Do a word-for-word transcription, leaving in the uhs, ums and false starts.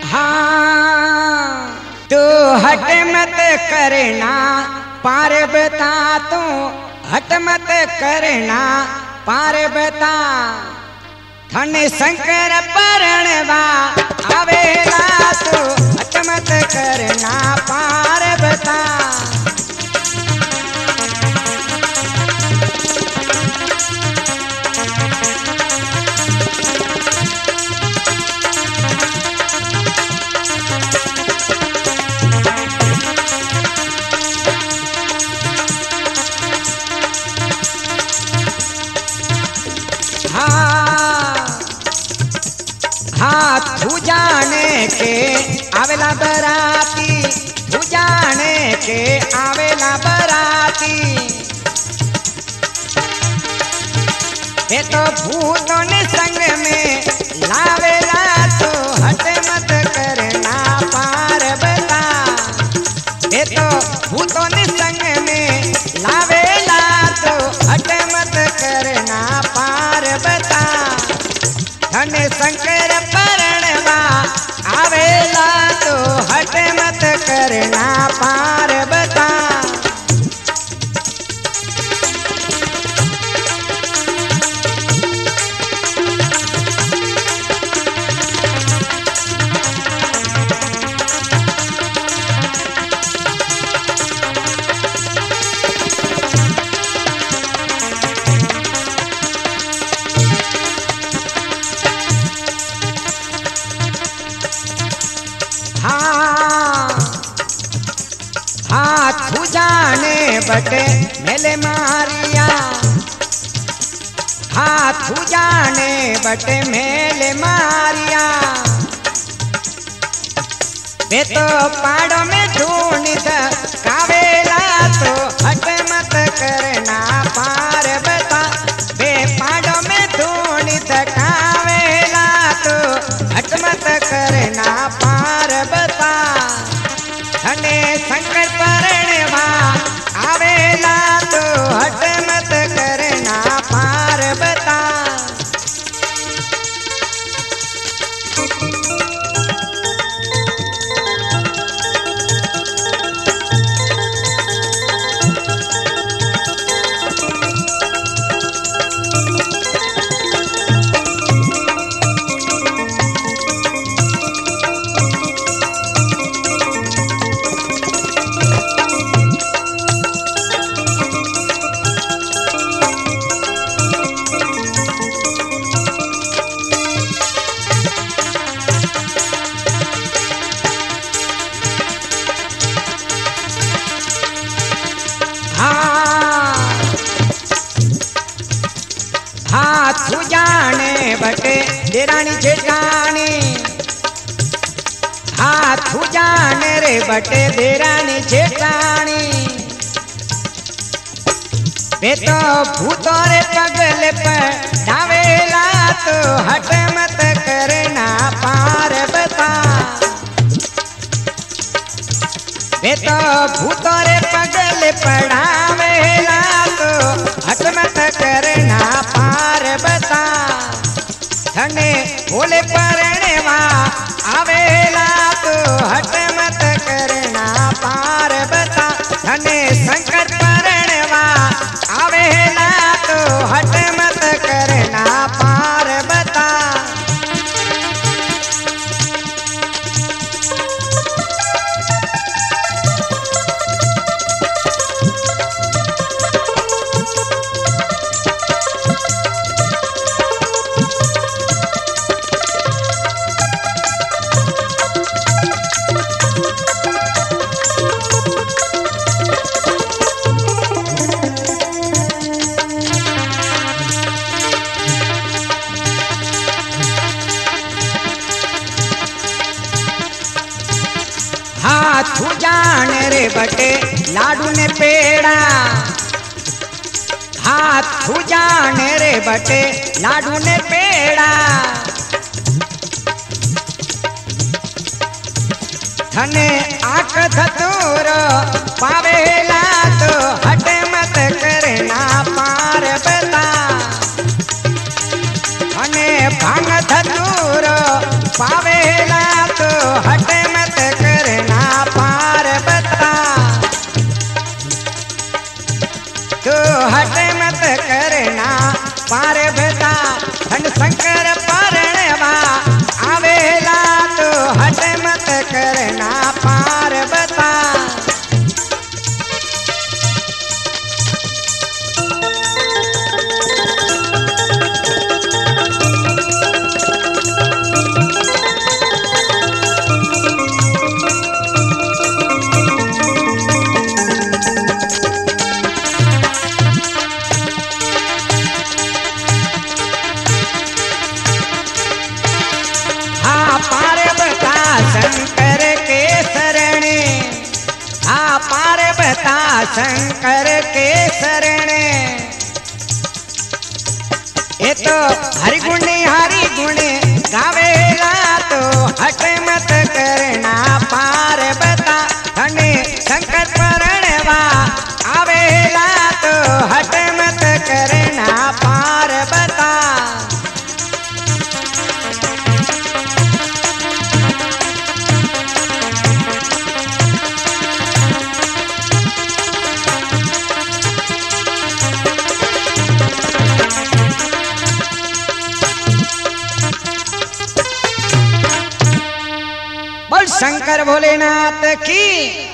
हाँ तू हट मत करना पार बता, तू हट मत करना पार बता। थने शंकर परणवा आवेला, तू हट मत करना पार बता। हाँ तू जाने के आवेला बराती, तू जाने के आवेला बराती। ये तो भूतों ने संग में लावेला, तो हट मत करना पार बता। ये तो भूतों ने संग में लावेला, तो हट मत करना पार बता। धने शंकर परणवा आवेला, तो हट मत करना पार बता। हाँ तू जाने बटे मेले मारिया, हाँ तू जाने बटे मेले मारिया। वे तो पाड़ों में ढूंढ कावेला, तो हट मत करना पार बता। वे पाड़ों में ढूंढ कावेला, तो हट मत करना पार बता। धने शंकर परणवा आवेला, तो हट मत करना पार बता। हाँ तू जाने बटे देरानी जेठानी, हाँ तू जाने रे बटे देरानी जेठानी। वे तो भूतों रे पगल पर डावेला, तो हट मत करना पार बता। वे तो भूतों रे पगल पड़ावेला, तो हट मत करना पार बता। धने भोले परणवा आवेला, तो हट मत करना पार बता। धने शंकर परणवा आवेला, तो हट मत करना पार बता। हाँ तू जान रे बटे लाडू ने पेड़ा, हाँ तू जान रे बटे लाडू ने पेड़ा। धने आँख धतूर पावेला, तो हट मत करना पार बता। धने भांग धतूर पावेला, तो पार्वता शंकर के शरण, हाँ पार्वता शंकर के शरण। ये तो हरि गुण हरि गुण गावेला तो हट मत करना पार्वता धने शंकर परणवा आवेला तो हट मत करना पार्वता। बोल शंकर भोलेनाथ की।